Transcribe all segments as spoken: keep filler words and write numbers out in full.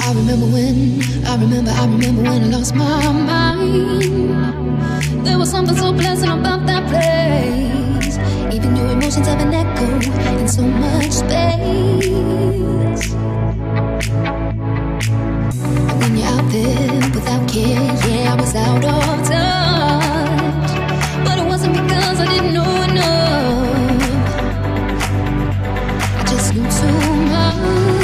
I remember when, I remember, I remember when I lost my mind. There was something so pleasant about that place. Even your emotions have an echo in so much space. And when you're out there without care, yeah, I was out of touch. But it wasn't because I didn't know enough. I just knew too much.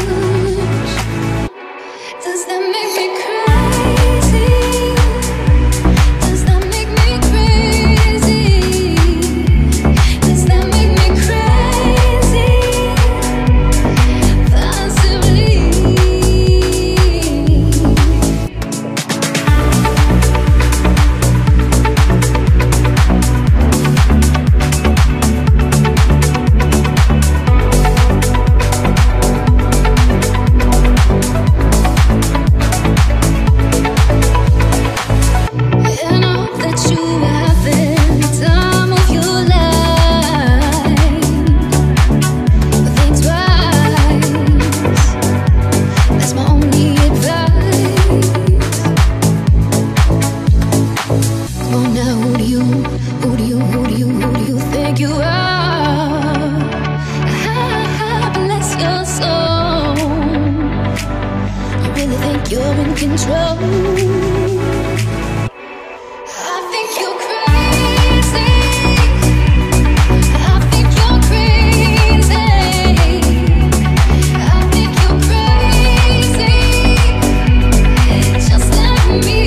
Does that make me crazy? Does that make me crazy? Does that make me crazy? Possibly. And all that you have in the time of your life, think twice. That's my only advice. Come on now, who do you, who do you, who do you, who do you think you are? Ah, bless your soul. You really think you're in control? I think you're crazy. I think you're crazy. I think you're crazy. Just like me.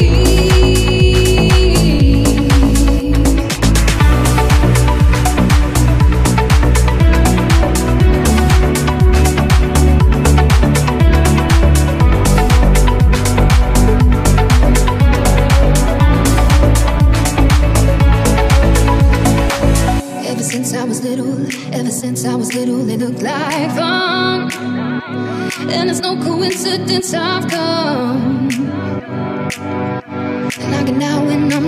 Ever since I was little, ever since I was little, it looked like fun. And it's no coincidence I've come. And I can now when I'm